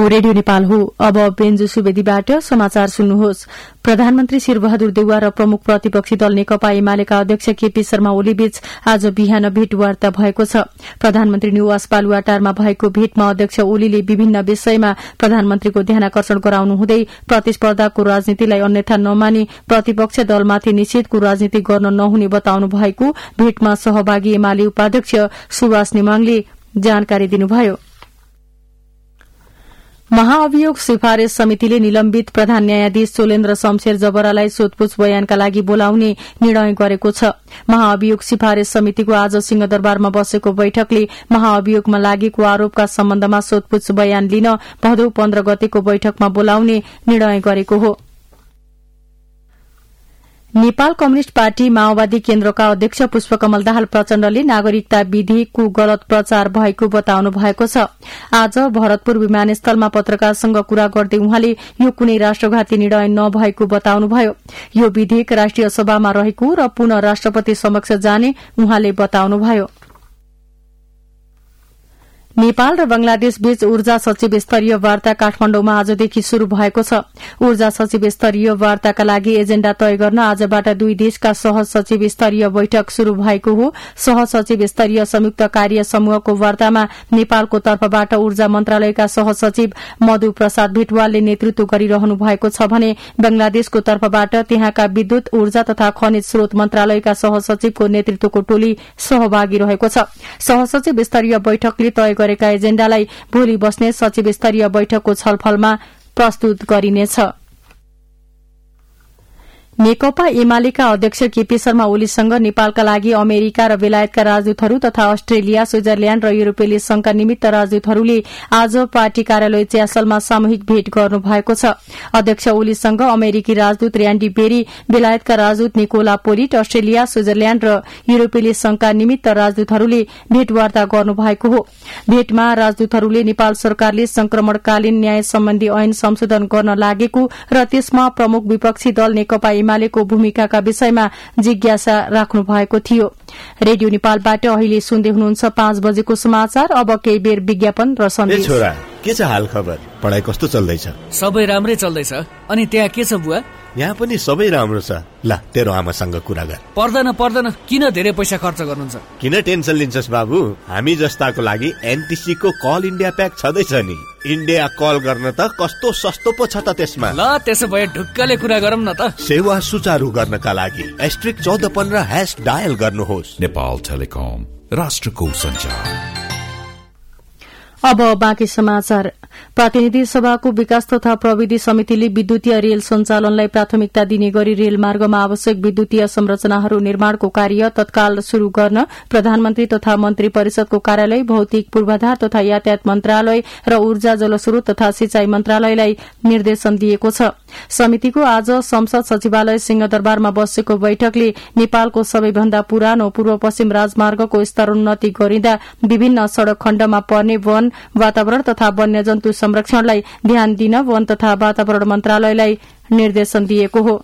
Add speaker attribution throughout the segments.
Speaker 1: Radio Nepal हो। अब बेन्जु सुवेदीबाट समाचार सुन्नुहोस्। प्रधानमन्त्री शेरबहादुर देउवा र प्रमुख प्रतिपक्षी दल नेकपा एमालेका अध्यक्ष केपी शर्मा ओलीबीच आज बिहान भेटवार्ता भएको छ। प्रधानमन्त्री निवास बालुवाटारमा भएको भेटमा अध्यक्ष ओलीले विभिन्न विषयमा प्रधानमन्त्रीको ध्यानाकर्षण गराउनु हुँदै प्रतिस्पर्धाको राजनीतिलाई अन्यथा नमानी प्रतिपक्ष दलमाथि निषेधको राजनीति गर्न नहुने बताउनु भएको भेटमा सहभागी एमाले उपाध्यक्ष सुभाष नेमाङले जानकारी दिनुभयो। महाअभियोग सिफारिश समितिले निलम्बित प्रधान न्यायाधीश चोलेन्द्र शमशेर जबरालाई सोधपूछ बयानका लागि बोलाउने निर्णय गरेको छ। महाअभियोग सिफारिश समितिको आज सिंहदरबारमा बसेको बैठकले महाअभियोगमा लागेको आरोपका सम्बन्धमा सोधपूछ बयान लिन भदौ 15 गतेको बैठकमा बोलाउने निर्णय गरेको हो। नेपाल कम्युनिष्ट पार्टी माओवादी केन्द्रका अध्यक्ष पुष्पकमल दाहाल प्रचण्डले नागरिकता विधेयकको गलत प्रचार भएको बताउनु भएको छ। आज भरतपुर विमानस्थलमा पत्रकारसँग कुरा गर्दै उहाँले यो कुनै राष्ट्रघाती निर्णय नभएको बताउनुभयो। यो विधेयक राष्ट्रिय सभामा रहेको र पुनः राष्ट्रपति समक्ष जाने उहाँले बताउनुभयो। नेपाल र बंगलादेश बीच ऊर्जा सचिव स्तरीय वार्ता काठमाण्डुमा आजदेखि शुरू भएको छ। ऊर्जा सचिव स्तरीय वार्ताका लागि एजेण्डा तय गर्न आजबाट दुई देशका सह सचिव स्तरीय बैठक शुरू भएको हो। सह सचिव स्तरीय संयुक्त कार्य समूहको वार्तामा नेपालको तर्फबाट ऊर्जा मन्त्रालयका सह सचिव मधु प्रसाद भिटवालले नेतृत्व गरिरहनु भएको छ भने बंगलादेशको तर्फबाट त्यहाँका विद्युत ऊर्जा तथा खनिज स्रोत मन्त्रालयका सह सचिवको नेतृत्वको टोली सहभागी रहेको छ। सह सचिव स्तरीय बैठकले तय गरेका एजेण्डालाई भोलि बस्ने सचिव स्तरीय बैठकको छलफलमा प्रस्तुत गरिनेछ। नेकपा एमालेका अध्यक्ष केपी शर्मा ओलीसँग नेपालका लागि अमेरिका र बेलायतका राजदूतहरू तथा अस्ट्रेलिया, स्विजरल्याण्ड र युरोपेली संघका निमित्त राजदूतहरूले आज पार्टी कार्यालय च्यासलमा सामूहिक भेट गर्नु भएको छ। अध्यक्ष ओलीसँग अमेरिकी राजदूत र्यान्डी बेरी, बेलायतका राजदूत निकोला पोलिट, अस्ट्रेलिया, स्विजरल्याण्ड र युरोपेली संघका निमित्त राजदूतहरूले भेटवार्ता गर्नु भएको हो। भेटमा राजदूतहरूले नेपाल सरकारले संक्रमणकालीन न्याय सम्बन्धी ऐन संशोधन गर्न लागेको र त्यसमा प्रमुख विपक्षी दल नेकपा एमालेको भूमिकाका विषयमा जिज्ञासा राख्नु भएको थियो। रेडियो नेपालबाट अहिले सुन्दै हुनुहुन्छ 5 बजेको समाचार। अब केही बेर विज्ञापन र सन्देश।
Speaker 2: छोरा, के छ हाल खबर? पढाइ कस्तो चल्दैछ?
Speaker 3: सबै राम्रै चल्दैछ। अनि त्यहाँ के छ बुवा?
Speaker 2: यहाँ पनि सबै राम्रो छ। ल, तेरो आमासँग कुरा गर।
Speaker 3: पर्दैन, किन धेरै पैसा खर्च गर्नुहुन्छ?
Speaker 2: किन टेन्सन लिन्छस् बाबु? हामी जस्ताको लागि एनटीसी को कल इन्डिया प्याक छँदैछ नि। इन्डिया कल गर्न त कस्तो सस्तो पो छ त त्यसमा।
Speaker 3: ल, त्यसो भए ढुक्कले कुरा गरौँ न त।
Speaker 2: सेवा सुचारू गर्नका लागि *1415# डायल गर्नुहोस्।
Speaker 4: नेपाल टेलिकम, राष्ट्रको सञ्चार।
Speaker 1: अब बाँकी समाचार। प्रतिनिधि सभाको विकास तथा प्रविधि समितिले विद्युतीय रेल सञ्चालनलाई प्राथमिकता दिने गरी रेलमार्गमा आवश्यक विद्युतीय संरचनाहरू निर्माणको कार्य तत्काल शुरू गर्न प्रधानमन्त्री तथा मन्त्री परिषदको कार्यालय, भौतिक पूर्वाधार तथा यातायात मन्त्रालय र ऊर्जा जलस्रोत तथा सिंचाई मन्त्रालयलाई निर्देशन दिएको छ। समितिको आज संसद सचिवालय सिंहदरबारमा बसेको बैठकले नेपालको सबैभन्दा पुरानो पूर्व पश्चिम राजमार्गको स्तरोन्नति गरिँदा विभिन्न सड़क खण्डमा पर्ने वन, वातावरण तथा वन्यजन्तु संरक्षणलाई ध्यान दिन वन तथा वातावरण मन्त्रालयलाई निर्देशन दिएको हो।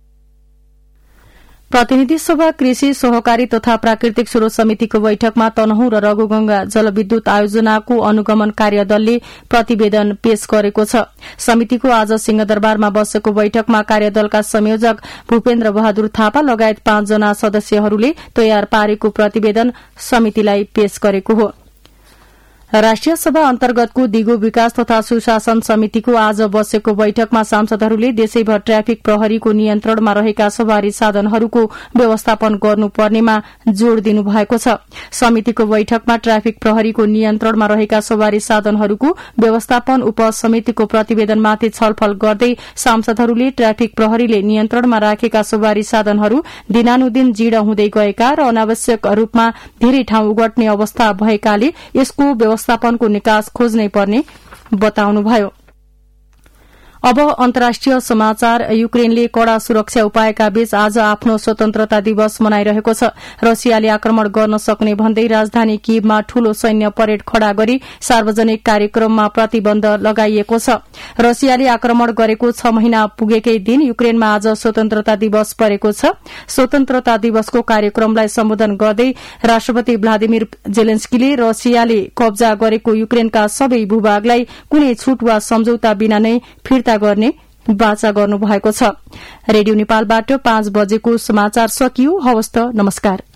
Speaker 1: प्रतिनिधि सभा कृषि सहकारी तथा प्राकृतिक स्रोत समितिको बैठकमा तनहुँ र रघुगंगा जलविद्युत आयोजनाको अनुगमन कार्यदलले प्रतिवेदन पेश गरेको छ। समितिको आज सिंहदरबारमा बसेको बैठकमा कार्यदलका संयोजक भूपेन्द्र बहादुर थापा लगायत 5 जना सदस्यहरूले तयार पारेको प्रतिवेदन समितिलाई पेश गरेको हो। राष्ट्रिय सभा अन्तर्गतको दिगो विकास तथा सुशासन समितिको आज बसेको बैठकमा सांसदहरूले देशैभर ट्राफिक प्रहरीको नियन्त्रणमा रहेका सवारी साधनहरूको व्यवस्थापन गर्नुपर्नेमा जोड़ दिनु भएको छ। समितिको बैठकमा ट्राफिक प्रहरीको नियन्त्रणमा रहेका सवारी साधनहरूको व्यवस्थापन उपसमितिको प्रतिवेदनमाथि छलफल गर्दै सांसदहरूले ट्राफिक प्रहरीले नियन्त्रणमा राखेका सवारी साधनहरू दिनानुदिन जीर्ण हुँदै गएका र अनावश्यक रूपमा धेरै ठाउँ ओगट्ने अवस्था भएकाले यसको व्यवस्थापनको निकास खोज्नै पर्ने बताउनुभयो। अब अन्तर्राष्ट्रिय समाचार। युक्रेनले कड़ा सुरक्षा उपायका बीच आज आफ्नो स्वतन्त्रता दिवस मनाइरहेको छ। रसियाले आक्रमण गर्न सक्ने भन्दै राजधानी कीवमा ठूलो सैन्य परेड खड़ा गरी सार्वजनिक कार्यक्रममा प्रतिबन्ध लगाइएको छ। रसियाले आक्रमण गरेको 6 महिना पुगेकै दिन युक्रेनमा आज स्वतन्त्रता दिवस परेको छ। स्वतन्त्रता दिवसको कार्यक्रमलाई सम्बोधन गर्दै राष्ट्रपति भ्लादिमिर जेलेन्स्कीले रसियाले कब्जा गरेको युक्रेनका सबै भूभागलाई कुनै छूट वा सम्झौता बिना नै फिर्ता गर्ने वाचा गर्नुभएको छ। रेडियो नेपालबाट 5 बजेको समाचार सकियो। हवस् त, नमस्कार।